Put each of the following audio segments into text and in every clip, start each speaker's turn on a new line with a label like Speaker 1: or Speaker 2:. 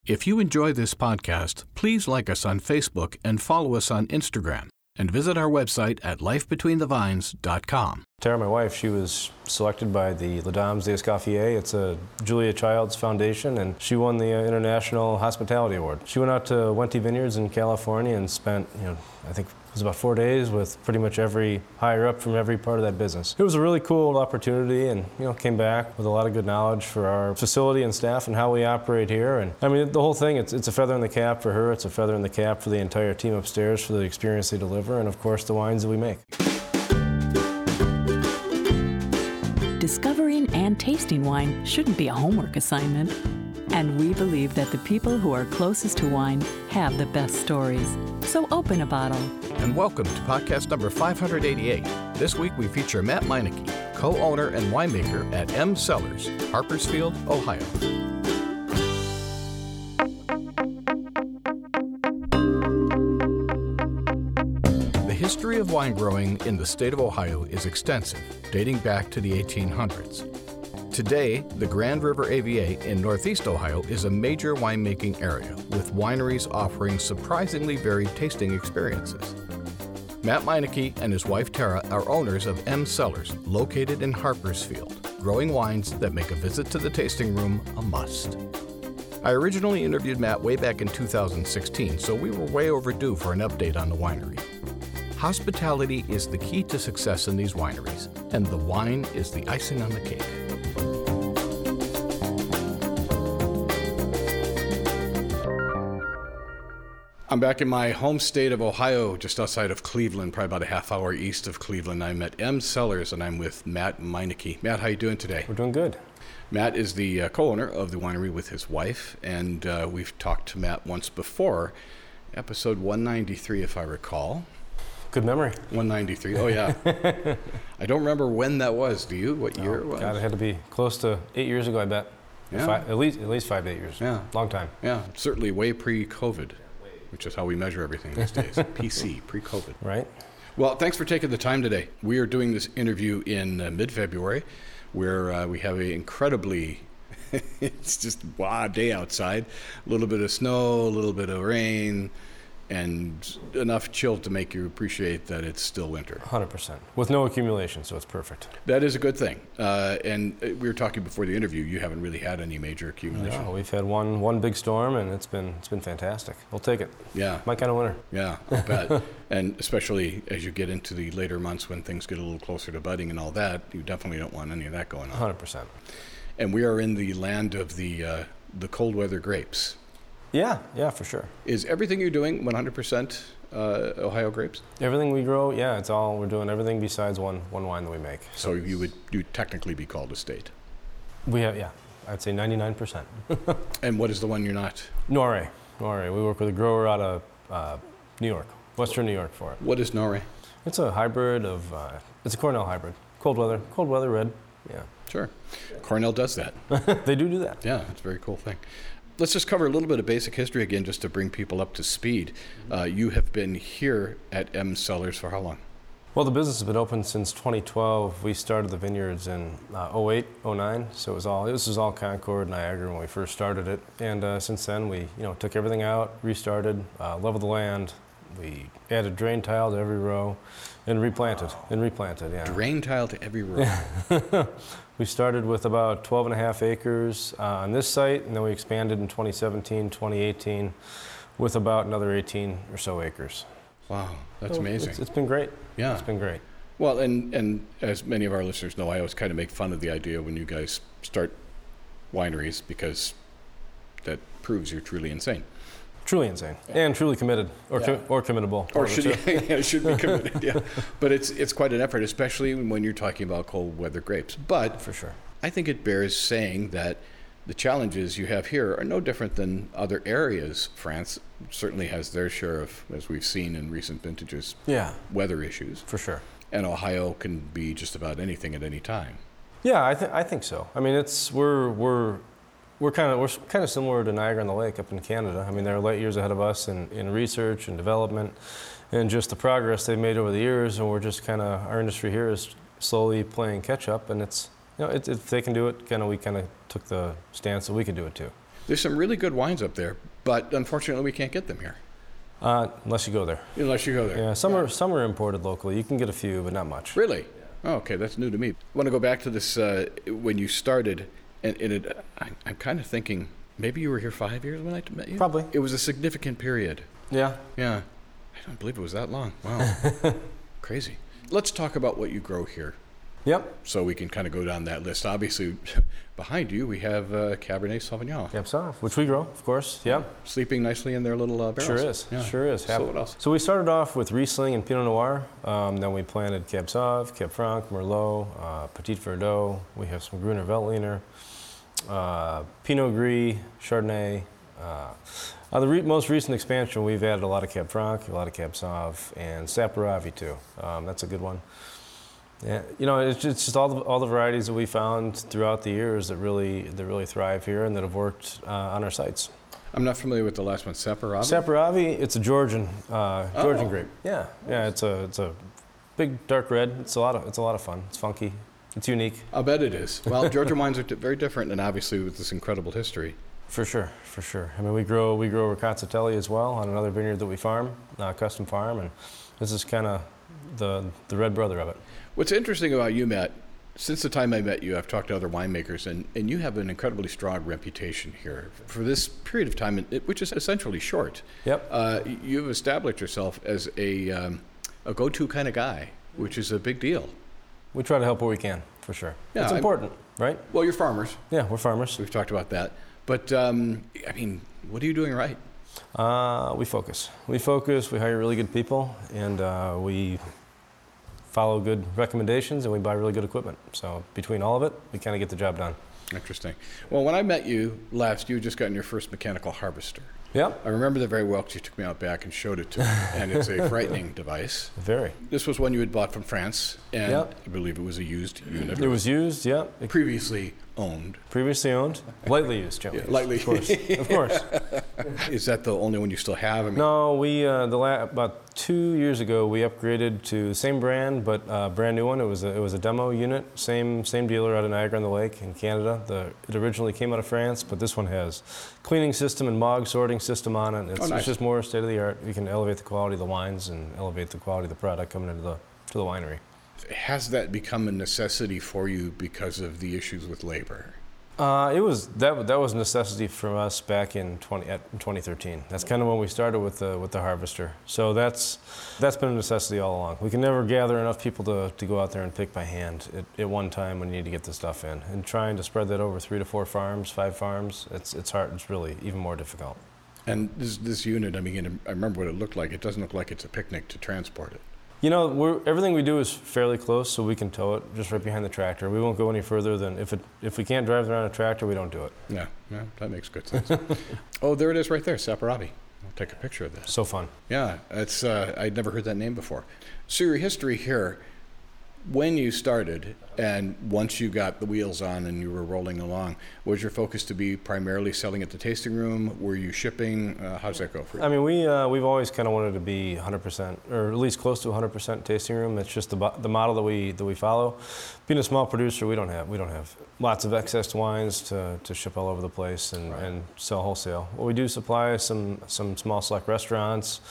Speaker 1: If you enjoy this podcast, please like us on Facebook and follow us on Instagram, and visit our website at lifebetweenthevines.com.
Speaker 2: Tara, my wife, she was selected by the Les Dames d'Escoffier. It's a Julia Childs Foundation, and she won the International Hospitality Award. She went out to Wente Vineyards in California and spent, I think it was about 4 days with pretty much every higher up from every part of that business. It was a really cool opportunity, and came back with a lot of good knowledge for our facility and staff and how we operate here. And I mean, the whole thing, it's a feather in the cap for her. It's a feather in the cap for the entire team upstairs for the experience they deliver, and of course the wines that we make.
Speaker 3: Discovering and tasting wine shouldn't be a homework assignment. And we believe that the people who are closest to wine have the best stories. So open a bottle.
Speaker 1: And welcome to podcast number 588. This week we feature Matt Meineke, co-owner and winemaker at M Cellars, Harpersfield, Ohio. The history of wine growing in the state of Ohio is extensive, dating back to the 1800s. Today, the Grand River AVA in Northeast Ohio is a major winemaking area, with wineries offering surprisingly varied tasting experiences. Matt Meineke and his wife Tara are owners of M Cellars, located in Harpersfield, growing wines that make a visit to the tasting room a must. I originally interviewed Matt way back in 2016, so we were way overdue for an update on the winery. Hospitality is the key to success in these wineries, and the wine is the icing on the cake. I'm back in my home state of Ohio, just outside of Cleveland, probably about a half hour east of Cleveland. I'm at M Cellars, and I'm with Matt Meineke. Matt, how you doing today?
Speaker 2: We're doing good.
Speaker 1: Matt is the co-owner of the winery with his wife, and we've talked to Matt once before, episode 193, if I recall.
Speaker 2: Good memory.
Speaker 1: 193, oh yeah. I don't remember when that was. Do you? What year it was?
Speaker 2: God, it had to be close to 8 years ago, I bet.
Speaker 1: Yeah.
Speaker 2: At least 5 to 8 years.
Speaker 1: Yeah.
Speaker 2: Long time.
Speaker 1: Yeah, certainly way pre-COVID, which is how we measure everything these days. PC, pre-COVID.
Speaker 2: Right.
Speaker 1: Well, thanks for taking the time today. We are doing this interview in mid-February, where we have an incredibly, it's just wild day outside. A little bit of snow, a little bit of rain, and enough chill to make you appreciate that it's still winter.
Speaker 2: 100%. With no accumulation, so it's perfect.
Speaker 1: That is a good thing. And we were talking before the interview, you haven't really had any major accumulation.
Speaker 2: No, we've had one big storm, and it's been fantastic. We'll take it.
Speaker 1: Yeah.
Speaker 2: My kind of winter.
Speaker 1: Yeah, I'll bet. And especially as you get into the later months when things get a little closer to budding and all that, you definitely don't want any of that going on.
Speaker 2: 100%.
Speaker 1: And we are in the land of the cold weather grapes.
Speaker 2: Yeah, for sure.
Speaker 1: Is everything you're doing 100% Ohio grapes?
Speaker 2: Everything we grow, we're doing everything besides one wine that we make.
Speaker 1: So you'd technically be called a state?
Speaker 2: We have, I'd say 99%.
Speaker 1: And what is the one you're not?
Speaker 2: Norway. We work with a grower out of New York, Western New York for it.
Speaker 1: What is Norway?
Speaker 2: It's a hybrid of, it's a Cornell hybrid. Cold weather red, yeah.
Speaker 1: Sure. Cornell does that.
Speaker 2: They do that.
Speaker 1: Yeah, it's a very cool thing. Let's just cover a little bit of basic history again, just to bring people up to speed. You have been here at M Cellars for how long?
Speaker 2: Well, the business has been open since 2012. We started the vineyards in 08, 09, so this was all Concord, Niagara when we first started it. And since then, we took everything out, restarted, leveled the land. We added drain tile to every row and replanted, yeah.
Speaker 1: Drain tile to every row.
Speaker 2: We started with about 12 and a half acres on this site, and then we expanded in 2017, 2018 with about another 18 or so acres.
Speaker 1: Wow, that's amazing.
Speaker 2: It's been great.
Speaker 1: Yeah.
Speaker 2: It's been great.
Speaker 1: Well, and as many of our listeners know, I always kind of make fun of the idea when you guys start wineries, because that proves you're truly insane.
Speaker 2: Truly insane, and truly committed, or committable.
Speaker 1: Or should be committed, yeah. But it's quite an effort, especially when you're talking about cold weather grapes. But
Speaker 2: for sure,
Speaker 1: I think it bears saying that the challenges you have here are no different than other areas. France certainly has their share of, as we've seen in recent vintages, weather issues.
Speaker 2: For sure.
Speaker 1: And Ohio can be just about anything at any time.
Speaker 2: Yeah, I think so. I mean, we're kind of similar to Niagara on the Lake up in Canada. I mean, they're light years ahead of us in research and development, and just the progress they've made over the years. And we're just our industry here is slowly playing catch up. And it's if they can do it, we kind of took the stance that we could do it too.
Speaker 1: There's some really good wines up there, but unfortunately we can't get them here.
Speaker 2: Unless you go there.
Speaker 1: Unless you go there.
Speaker 2: Yeah, some are imported locally. You can get a few, but not much.
Speaker 1: Really? Oh, okay, that's new to me. I want to go back to this when you started, and I'm kind of thinking maybe you were here 5 years when I met you?
Speaker 2: Probably.
Speaker 1: It was a significant period.
Speaker 2: Yeah.
Speaker 1: Yeah. I don't believe it was that long. Wow. Crazy. Let's talk about what you grow here.
Speaker 2: Yep.
Speaker 1: So we can kind of go down that list. Obviously, behind you we have Cabernet Sauvignon.
Speaker 2: Cab Sauv, which we grow, of course. Yep.
Speaker 1: Sleeping nicely in their little barrels.
Speaker 2: Sure is.
Speaker 1: Yeah.
Speaker 2: Sure is.
Speaker 1: So what else?
Speaker 2: So we started off with Riesling and Pinot Noir. Then we planted Cab Sauv, Cab Franc, Merlot, Petit Verdot. We have some Gruner Veltliner, Pinot Gris, Chardonnay. The most recent expansion, we've added a lot of Cab Franc, a lot of Cab Sauv, and Saperavi too. That's a good one. Yeah, it's just all the varieties that we found throughout the years that really thrive here and that have worked on our sites.
Speaker 1: I'm not familiar with the last one. Saperavi?
Speaker 2: Saperavi, it's a Georgian grape. Yeah, it's a big dark red. It's a lot of fun. It's funky. It's unique.
Speaker 1: I'll bet it is. Well, Georgian wines are very different, and obviously with this incredible history.
Speaker 2: For sure. I mean, we grow Ricconcitelli as well on another vineyard that we farm, custom farm, and this is kind of the red brother of it.
Speaker 1: What's interesting about you, Matt, since the time I met you, I've talked to other winemakers, and you have an incredibly strong reputation here. For this period of time, which is essentially short,
Speaker 2: Yep.
Speaker 1: You've established yourself as a go-to kind of guy, which is a big deal.
Speaker 2: We try to help where we can, for sure.
Speaker 1: Yeah,
Speaker 2: it's important, right?
Speaker 1: Well, you're farmers.
Speaker 2: Yeah, we're farmers.
Speaker 1: We've talked about that. But, I mean, what are you doing right?
Speaker 2: We focus. We hire really good people, and we follow good recommendations, and we buy really good equipment. So between all of it, we kind of get the job done.
Speaker 1: Interesting. Well, when I met you last, you had just gotten your first mechanical harvester.
Speaker 2: Yep.
Speaker 1: I remember that very well because you took me out back and showed it to me, and it's a frightening device.
Speaker 2: Very.
Speaker 1: This was one you had bought from France, and
Speaker 2: Yep.
Speaker 1: I believe it was a used unit.
Speaker 2: It was used, yeah.
Speaker 1: Previously owned.
Speaker 2: Previously owned, lightly used, gently.
Speaker 1: Yeah, lightly.
Speaker 2: Of course.
Speaker 1: Is that the only one you still have? I mean,
Speaker 2: No, we about 2 years ago we upgraded to the same brand but brand new one. It was a demo unit, same dealer out of Niagara-on-the-Lake in Canada. It originally came out of France, but this one has cleaning system and MOG sorting system on it.
Speaker 1: Nice.
Speaker 2: It's just more state of the art. We can elevate the quality of the wines and elevate the quality of the product coming into the winery.
Speaker 1: Has that become a necessity for you because of the issues with labor?
Speaker 2: That was a necessity for us back in 2013. That's kind of when we started with the harvester. So that's been a necessity all along. We can never gather enough people to go out there and pick by hand at one time when you need to get the stuff in. And trying to spread that over 3 to 4 farms, 5 farms, it's hard. It's really even more difficult.
Speaker 1: And this unit, I mean, I remember what it looked like. It doesn't look like it's a picnic to transport it.
Speaker 2: Everything we do is fairly close, so we can tow it just right behind the tractor. We won't go any further than if we can't drive around a tractor, we don't do it.
Speaker 1: Yeah, that makes good sense. Oh, there it is right there, Saperavi. I'll take a picture of this.
Speaker 2: So fun.
Speaker 1: Yeah, it's I'd never heard that name before. So your history here, when you started and once you got the wheels on and you were rolling along, was your focus to be primarily selling at the tasting room? Were you shipping? How does that go for you?
Speaker 2: I mean, we've always kind of wanted to be 100%, or at least close to 100% tasting room. It's just the model that we follow. Being a small producer, we don't have lots of excess wines to ship all over the place and sell wholesale. Well, we do supply some small select restaurants.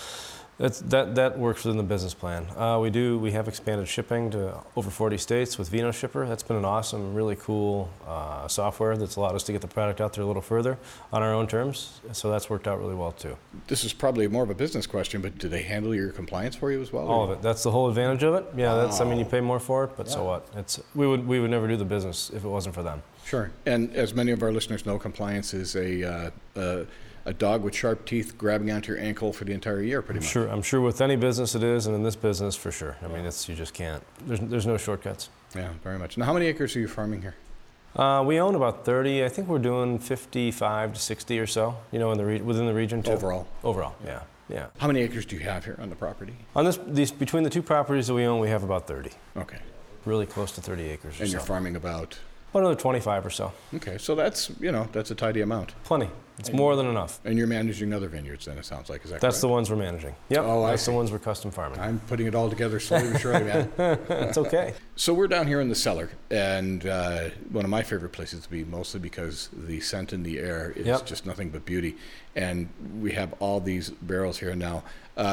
Speaker 2: That works within the business plan. We have expanded shipping to over 40 states with Vino Shipper. That's been an awesome, really cool software that's allowed us to get the product out there a little further on our own terms. So that's worked out really well too.
Speaker 1: This is probably more of a business question, but do they handle your compliance for you as well?
Speaker 2: All of it. That's the whole advantage of it. Yeah, you pay more for it, but so what? We would never do the business if it wasn't for them.
Speaker 1: Sure. And as many of our listeners know, compliance is a dog with sharp teeth grabbing onto your ankle for the entire year, pretty much.
Speaker 2: I'm sure with any business it is, and in this business for sure. I mean, you just can't. There's no shortcuts.
Speaker 1: Yeah, very much. Now, how many acres are you farming here?
Speaker 2: We own about 30. I think we're doing 55 to 60 or so. Within the region too. Overall, yeah.
Speaker 1: How many acres do you have here on the property?
Speaker 2: On these between the 2 properties that we own, we have about 30.
Speaker 1: Okay.
Speaker 2: Really close to 30 acres.
Speaker 1: And you're farming about?
Speaker 2: About another 25 or so.
Speaker 1: Okay, so that's a tidy amount.
Speaker 2: Plenty. It's more than enough.
Speaker 1: And you're managing other vineyards then, it sounds like. Is that
Speaker 2: That's
Speaker 1: correct?
Speaker 2: the ones we're managing. Yep.
Speaker 1: Oh,
Speaker 2: that's the ones we're custom farming.
Speaker 1: I'm putting it all together slowly but surely, man.
Speaker 2: It's okay.
Speaker 1: So we're down here in the cellar, and one of my favorite places to be, mostly because the scent in the air is just nothing but beauty. And we have all these barrels here now.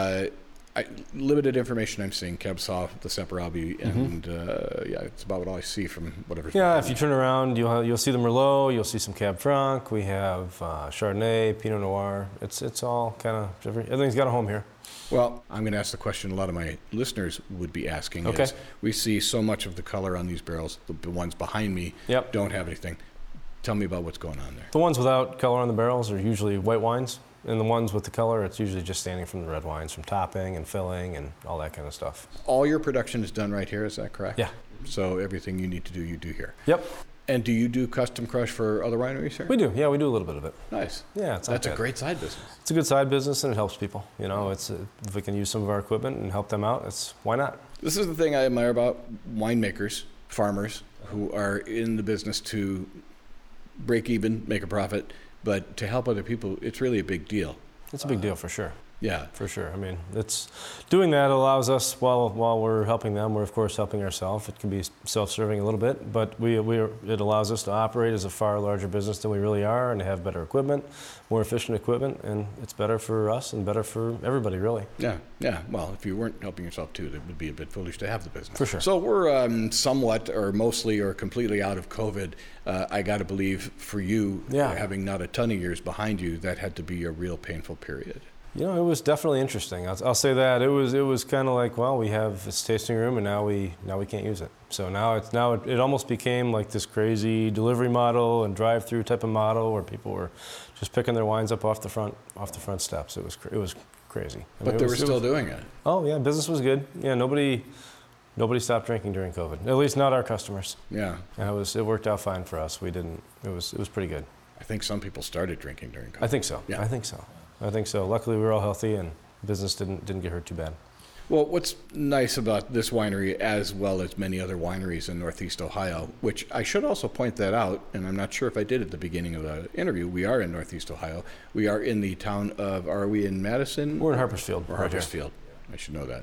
Speaker 1: Limited information I'm seeing, Cab Sauv, the Semper-Abi, and it's about all I see from whatever's.
Speaker 2: Yeah, if you turn around, you'll see the Merlot, you'll see some Cab Franc, we have Chardonnay, Pinot Noir. It's all kind of, everything's got a home here.
Speaker 1: Well, I'm going to ask the question a lot of my listeners would be asking.
Speaker 2: Okay.
Speaker 1: Is we see so much of the color on these barrels. The ones behind me don't have anything. Tell me about what's going on there.
Speaker 2: The ones without color on the barrels are usually white wines. And the ones with the color, it's usually just standing from the red wines, from topping and filling and all that kind of stuff.
Speaker 1: All your production is done right here, is that correct?
Speaker 2: Yeah.
Speaker 1: So everything you need to do, you do here.
Speaker 2: Yep.
Speaker 1: And do you do custom crush for other wineries here?
Speaker 2: We do. Yeah, we do a little bit of it.
Speaker 1: Nice.
Speaker 2: Yeah,
Speaker 1: that's a great side business.
Speaker 2: It's a good side business, and it helps people. It's if we can use some of our equipment and help them out, why not?
Speaker 1: This is the thing I admire about winemakers, farmers who are in the business to break even, make a profit, but to help other people, it's really a big deal.
Speaker 2: It's a big deal for sure.
Speaker 1: Yeah.
Speaker 2: For sure. I mean, it's doing that allows us, while we're helping them, we're of course helping ourselves. It can be self-serving a little bit, but it allows us to operate as a far larger business than we really are, and to have better equipment, more efficient equipment, and it's better for us and better for everybody, really.
Speaker 1: Yeah. Well, if you weren't helping yourself too, it would be a bit foolish to have the business.
Speaker 2: For sure.
Speaker 1: So we're somewhat, or mostly, or completely out of COVID. I got to believe for you, having not a ton of years behind you, that had to be a real painful period.
Speaker 2: It was definitely interesting. I'll say that it was kind of like, well, we have this tasting room, and now we can't use it. So now it almost became like this crazy delivery model and drive-through type of model where people were just picking their wines up off the front steps. It was crazy.
Speaker 1: But they were still doing it.
Speaker 2: Oh yeah, business was good. Yeah, nobody stopped drinking during COVID. At least not our customers.
Speaker 1: Yeah.
Speaker 2: And it worked out fine for us. We didn't. It was pretty good.
Speaker 1: I think some people started drinking during COVID.
Speaker 2: I think so.
Speaker 1: Yeah.
Speaker 2: I think so. Luckily, we were all healthy, and business didn't get hurt too bad.
Speaker 1: Well, what's nice about this winery, as well as many other wineries in Northeast Ohio, which I should also point that out, and I'm not sure if I did at the beginning of the interview, we are in Northeast Ohio. We are in the town of, are we in Madison?
Speaker 2: We're in Harpersfield.
Speaker 1: We're Harpersfield. I should know that.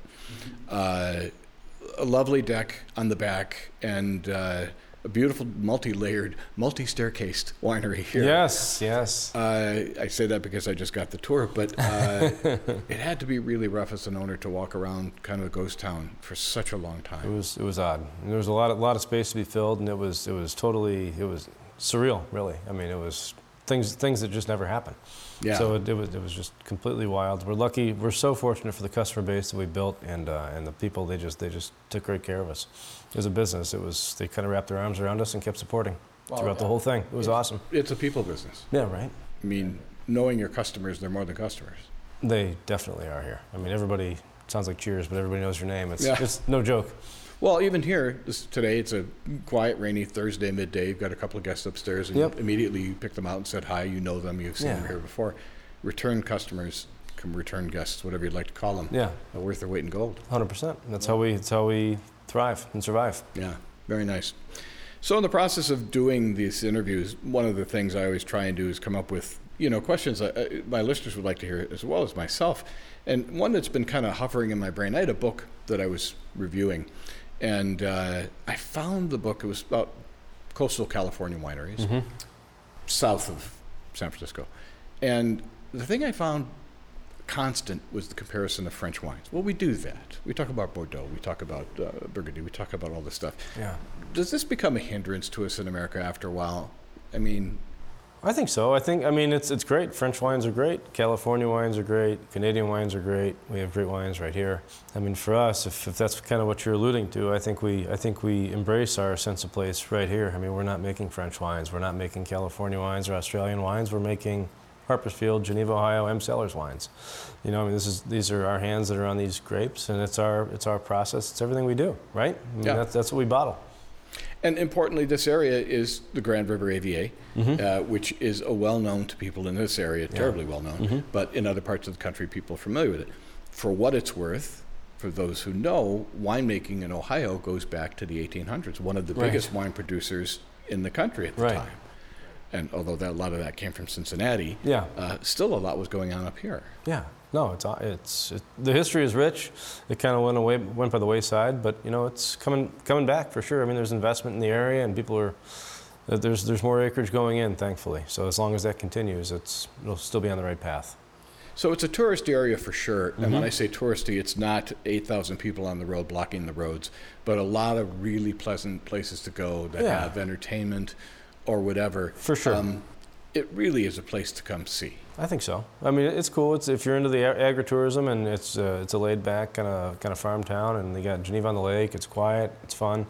Speaker 1: A lovely deck on the back, and a beautiful multi-layered, multi-staircased winery here.
Speaker 2: Yes.
Speaker 1: I say that because I just got the tour, but it had to be really rough as an owner to walk around kind of a ghost town for such a long time.
Speaker 2: It was odd. And there was a lot of space to be filled, and it was surreal, really. I mean, it was things that just never happen.
Speaker 1: Yeah.
Speaker 2: So it was just completely wild. We're lucky. We're so fortunate for the customer base that we built, and the people. They just took great care of us. As a business, they kind of wrapped their arms around us and kept supporting throughout the whole thing. It was awesome.
Speaker 1: It's a people business.
Speaker 2: Yeah, right.
Speaker 1: I mean, knowing your customers, they're more than customers.
Speaker 2: They definitely are here. I mean, everybody sounds like Cheers, but everybody knows your name. It's no joke.
Speaker 1: Well, even here, today, it's a quiet, rainy Thursday midday. You've got a couple of guests upstairs, and immediately you picked them out and said hi. You know them. You've seen them here before. Return customers, return guests, whatever you'd like to call them.
Speaker 2: Yeah.
Speaker 1: Are worth their weight in gold.
Speaker 2: 100%. That's how we thrive and survive.
Speaker 1: Yeah, very nice. So in the process of doing these interviews, one of the things I always try and do is come up with, questions my listeners would like to hear as well as myself. And one that's been kind of hovering in my brain, I had a book that I was reviewing, and I found the book. It was about coastal California wineries, south of San Francisco. And the thing I found constant was the comparison of French wines. Well, we do that. We talk about Bordeaux. We talk about Burgundy. We talk about all this stuff.
Speaker 2: Yeah.
Speaker 1: Does this become a hindrance to us in America after a while? I mean...
Speaker 2: I think so. It's great. French wines are great. California wines are great. Canadian wines are great. We have great wines right here. I mean, for us, if that's kind of what you're alluding to, I think we embrace our sense of place right here. I mean, we're not making French wines. We're not making California wines or Australian wines. We're making Harpersfield, Geneva, Ohio, M. Cellars wines. These are our hands that are on these grapes, and it's our process. It's everything we do, right? I mean, that's what we bottle.
Speaker 1: And importantly, this area is the Grand River AVA, which is well-known to people in this area, terribly well-known, but in other parts of the country, people are familiar with it. For what it's worth, for those who know, winemaking in Ohio goes back to the 1800s. One of the biggest wine producers in the country at the
Speaker 2: Right.
Speaker 1: time. And although a lot of that came from Cincinnati,
Speaker 2: Yeah.
Speaker 1: still a lot was going on up here.
Speaker 2: Yeah, no, the history is rich. It kind of went by the wayside, but it's coming back for sure. I mean, there's investment in the area, and there's more acreage going in, thankfully. So as long as that continues, it'll still be on the right path.
Speaker 1: So it's a tourist area for sure. And when I say touristy, it's not 8,000 people on the road blocking the roads, but a lot of really pleasant places to go that
Speaker 2: Yeah.
Speaker 1: have entertainment or whatever.
Speaker 2: For sure.
Speaker 1: It really is a place to come see.
Speaker 2: I think so. I mean, it's cool. If you're into the agritourism, and it's a laid-back kind of farm town, and they got Geneva on the Lake. It's quiet. It's fun.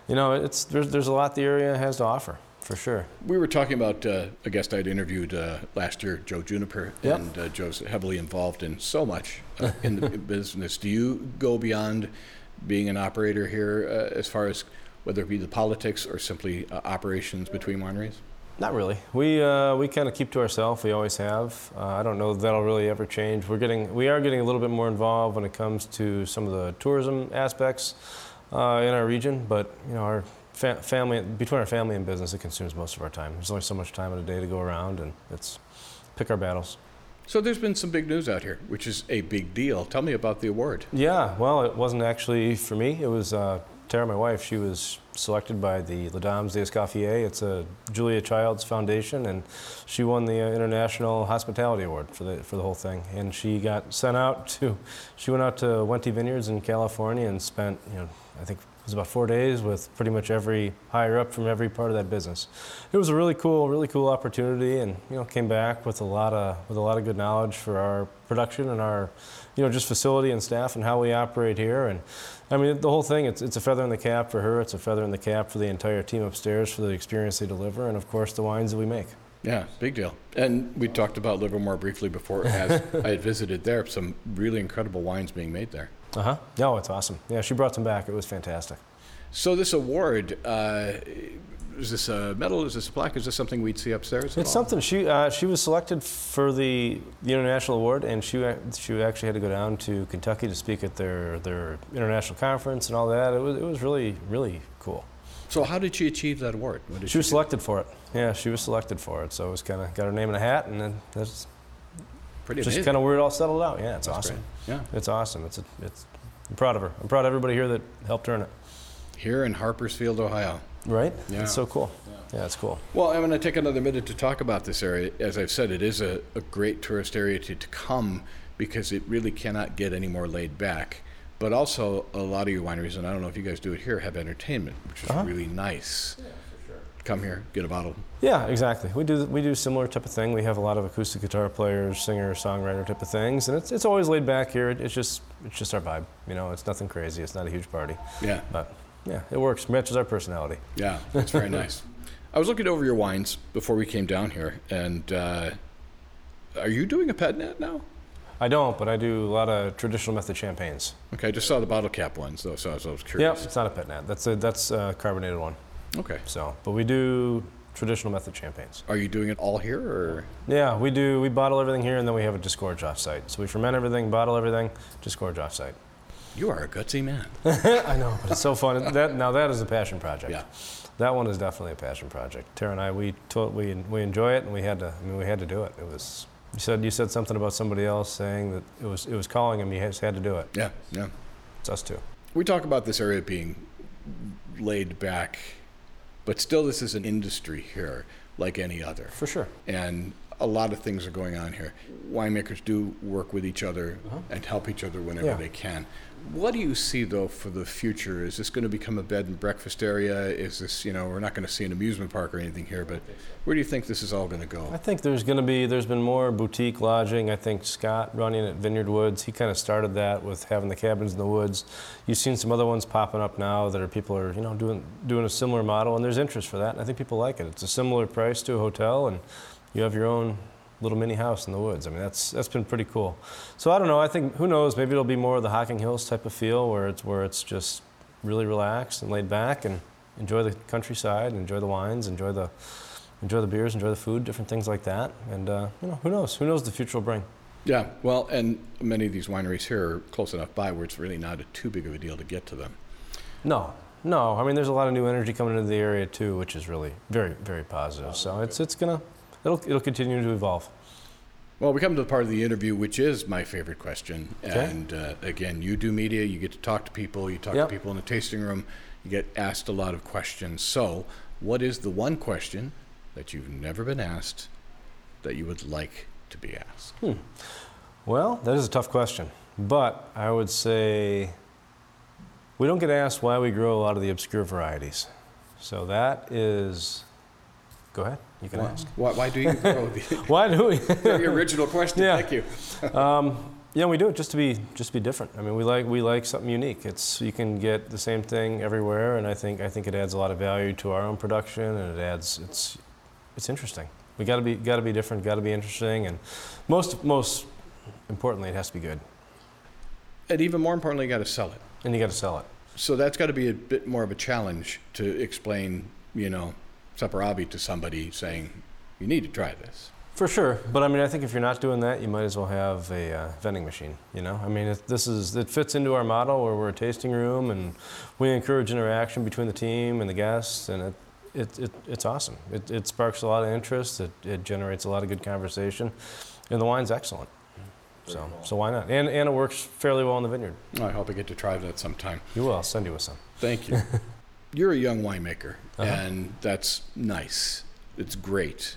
Speaker 2: There's a lot the area has to offer, for sure.
Speaker 1: We were talking about a guest I'd interviewed last year, Joe Juniper,
Speaker 2: Yep.
Speaker 1: and Joe's heavily involved in so much in the business. Do you go beyond being an operator here as far as whether it be the politics or simply operations between wineries?
Speaker 2: Not really. We kind of keep to ourselves. We always have. I don't know that that'll really ever change. We are getting a little bit more involved when it comes to some of the tourism aspects in our region, but our between our family and business, it consumes most of our time. There's only so much time in a day to go around, and it's pick our battles.
Speaker 1: So there's been some big news out here, which is a big deal. Tell me about the award.
Speaker 2: Yeah, well, it wasn't actually for me. It was Tara, my wife. She was selected by the Les Dames d'Escoffier. It's a Julia Childs Foundation, and she won the International Hospitality Award for the whole thing. And she went out to Wente Vineyards in California and spent, I think it was about 4 days with pretty much every higher up from every part of that business. It was a really cool opportunity, and came back with a lot of good knowledge for our production and our just facility and staff and how we operate here. And I mean, the whole thing, it's a feather in the cap for her. It's a feather in the cap for the entire team upstairs for the experience they deliver, and of course the wines that we make.
Speaker 1: Yeah, big deal. And we talked about Livermore briefly before, as I had visited there. Some really incredible wines being made there.
Speaker 2: Uh-huh. No, it's awesome. Yeah, she brought them back. It was fantastic.
Speaker 1: So this award, is this a medal? Is this a plaque? Is this something we'd see upstairs?
Speaker 2: It's something. She was selected for the international award, and she actually had to go down to Kentucky to speak at their international conference and all that. It was really, really cool.
Speaker 1: So how did she achieve that award?
Speaker 2: She was selected for it. Yeah, she was selected for it. So it was kind of got her name in a hat, and then that's
Speaker 1: pretty
Speaker 2: just
Speaker 1: amazing.
Speaker 2: kind of where it all settled out. Yeah, it's
Speaker 1: That's
Speaker 2: awesome.
Speaker 1: great. Yeah,
Speaker 2: it's awesome. I'm proud of her. I'm proud of everybody here that helped earn it.
Speaker 1: Here in Harpersfield, Ohio.
Speaker 2: Right?
Speaker 1: Yeah.
Speaker 2: It's so cool. Yeah, it's cool.
Speaker 1: Well, I'm going to take another minute to talk about this area. As I've said, it is a great tourist area to come because it really cannot get any more laid back. But also, a lot of your wineries, and I don't know if you guys do it here, have entertainment, which is really nice. Yeah, for sure. Come here, get a bottle.
Speaker 2: Yeah, exactly. We do similar type of thing. We have a lot of acoustic guitar players, singer, songwriter type of things, and it's always laid back here. It's just our vibe. It's nothing crazy. It's not a huge party.
Speaker 1: Yeah.
Speaker 2: But yeah, it works. Matches our personality.
Speaker 1: Yeah, it's very nice. I was looking over your wines before we came down here, and are you doing a pet net now?
Speaker 2: I don't, but I do a lot of traditional method champagnes.
Speaker 1: Okay, I just saw the bottle cap ones, though, so I was
Speaker 2: Yeah,
Speaker 1: curious.
Speaker 2: it's not a pet nat. That's a carbonated one.
Speaker 1: Okay.
Speaker 2: So, but we do traditional method champagnes.
Speaker 1: Are you doing it all here, or?
Speaker 2: Yeah, we do. We bottle everything here, and then we have a disgorge off-site. So we ferment everything, bottle everything, disgorge off-site.
Speaker 1: You are a gutsy man.
Speaker 2: I know, but it's so fun. That is a passion project.
Speaker 1: Yeah.
Speaker 2: That one is definitely a passion project. Tara and I, we enjoy it, and we had to do it. It was. You said something about somebody else saying that it was calling him. He had to do it.
Speaker 1: Yeah, yeah.
Speaker 2: It's us too.
Speaker 1: We talk about this area being laid back, but still this is an industry here like any other.
Speaker 2: For sure.
Speaker 1: And a lot of things are going on here. Winemakers do work with each other and help each other whenever they can. What do you see, though, for the future? Is this going to become a bed and breakfast area? Is this, we're not going to see an amusement park or anything here, but where do you think this is all going to go?
Speaker 2: I think there's been more boutique lodging. I think Scott running at Vineyard Woods, he kind of started that with having the cabins in the woods. You've seen some other ones popping up now that people are, doing a similar model, and there's interest for that, and I think people like it. It's a similar price to a hotel, and you have your own little mini house in the woods. I mean, that's been pretty cool. So I don't know. I think, who knows? Maybe it'll be more of the Hocking Hills type of feel, where it's just really relaxed and laid back, and enjoy the countryside, enjoy the wines, enjoy the beers, enjoy the food, different things like that. And who knows? Who knows the future will bring?
Speaker 1: Yeah. Well, and many of these wineries here are close enough by where it's really not too big of a deal to get to them.
Speaker 2: No, No. I mean, there's a lot of new energy coming into the area too, which is really very, very positive. So it'll continue to evolve.
Speaker 1: Well, we come to the part of the interview which is my favorite question.
Speaker 2: Okay.
Speaker 1: And again, you do media, you get to talk to people, you talk to people in the tasting room, you get asked a lot of questions. So what is the one question that you've never been asked that you would like to be asked?
Speaker 2: Well, that is a tough question. But I would say we don't get asked why we grow a lot of the obscure varieties. So that is... Go ahead. You can ask.
Speaker 1: Why do you grow the...
Speaker 2: Why do we?
Speaker 1: The original question.
Speaker 2: Yeah.
Speaker 1: Thank you.
Speaker 2: Yeah, we do it just to be different. I mean, we like something unique. You can get the same thing everywhere, and I think it adds a lot of value to our own production, and it's interesting. We got to be different, got to be interesting, and most importantly, it has to be good.
Speaker 1: And even more importantly, you got to sell it.
Speaker 2: And you got to sell it.
Speaker 1: So that's got to be a bit more of a challenge to explain, Saperavi to somebody saying, you need to try this.
Speaker 2: For sure, but I mean, I think if you're not doing that, you might as well have a vending machine. I mean, it fits into our model where we're a tasting room, and we encourage interaction between the team and the guests, and it's awesome. It sparks a lot of interest. It generates a lot of good conversation, and the wine's excellent. So why not? And it works fairly well in the vineyard.
Speaker 1: I hope I get to try that sometime.
Speaker 2: You will. I'll send you with some.
Speaker 1: Thank you. You're a young winemaker, and that's nice. It's great.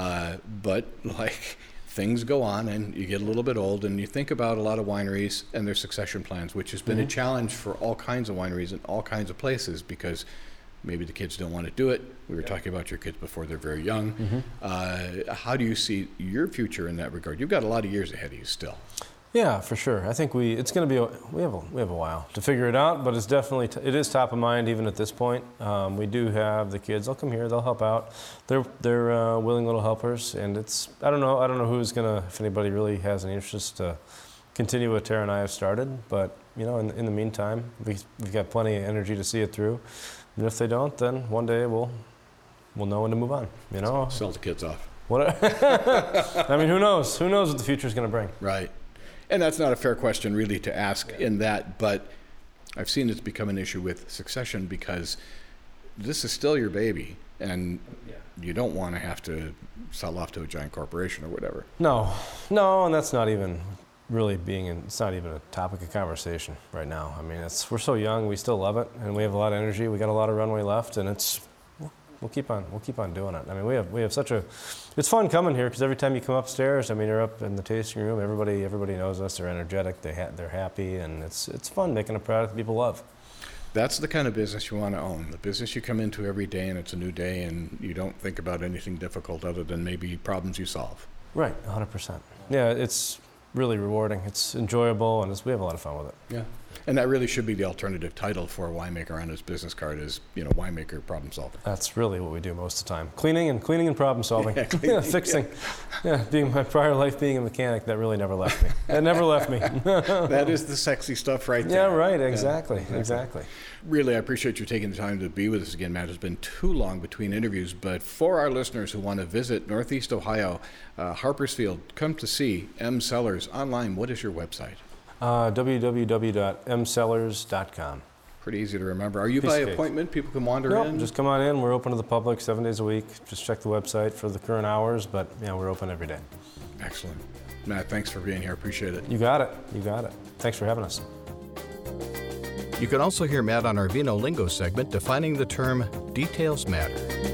Speaker 1: But things go on, and you get a little bit old, and you think about a lot of wineries and their succession plans, which has been a challenge for all kinds of wineries in all kinds of places, because maybe the kids don't want to do it. We were talking about your kids before they're very young. How do you see your future in that regard? You've got a lot of years ahead of you still.
Speaker 2: Yeah, for sure. I think it's going to be we have a while to figure it out, but it's definitely it is top of mind even at this point. We do have the kids. They'll come here. They'll help out. They're willing little helpers, and I don't know who's gonna, if anybody really has any interest to continue what Tara and I have started. But in the meantime, we've got plenty of energy to see it through. And if they don't, then one day we'll know when to move on.
Speaker 1: Sell the kids off.
Speaker 2: I mean, who knows? Who knows what the future is going to bring?
Speaker 1: Right. And that's not a fair question really to ask in that, but I've seen it's become an issue with succession because this is still your baby, and you don't want to have to sell off to a giant corporation or whatever.
Speaker 2: No, and that's not even really it's not even a topic of conversation right now. I mean, we're so young, we still love it, and we have a lot of energy. We got a lot of runway left, and we'll keep on doing it. I mean, we have it's fun coming here because every time you come upstairs, I mean, you're up in the tasting room. Everybody knows us. They're energetic. They're happy, and it's fun making a product that people love.
Speaker 1: That's the kind of business you want to own. The business you come into every day, and it's a new day, and you don't think about anything difficult other than maybe problems you solve.
Speaker 2: Right, 100%. Yeah, it's really rewarding. It's enjoyable, and we have a lot of fun with it.
Speaker 1: Yeah. And that really should be the alternative title for a winemaker on his business card is, winemaker problem solver.
Speaker 2: That's really what we do most of the time. Cleaning and problem solving. Fixing. Yeah, being my prior life being a mechanic, that really never left me. That never left me.
Speaker 1: That is the sexy stuff right there.
Speaker 2: Yeah, right, exactly.
Speaker 1: Really, I appreciate you taking the time to be with us again, Matt. It's been too long between interviews, but for our listeners who want to visit Northeast Ohio, Harpersfield, come to see M. Cellars online. What is your website?
Speaker 2: www.mcellars.com.
Speaker 1: Pretty easy to remember. Are you by appointment? People can wander in?
Speaker 2: Just come on in. We're open to the public 7 days a week. Just check the website for the current hours, but we're open every day.
Speaker 1: Excellent. Matt, thanks for being here. Appreciate it.
Speaker 2: You got it. Thanks for having us.
Speaker 1: You can also hear Matt on our Vino Lingo segment defining the term details matter.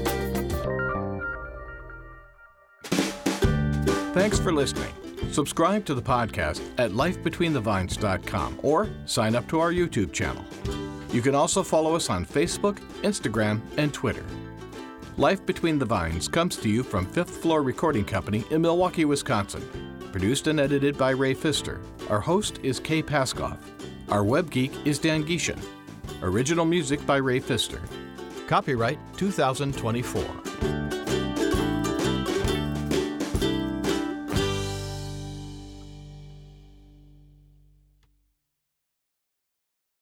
Speaker 1: Thanks for listening. Subscribe to the podcast at lifebetweenthevines.com or sign up to our YouTube channel. You can also follow us on Facebook, Instagram, and Twitter. Life Between the Vines comes to you from Fifth Floor Recording Company in Milwaukee, Wisconsin. Produced and edited by Ray Pfister. Our host is Kay Paskoff. Our web geek is Dan Gieshin. Original music by Ray Pfister. Copyright 2024.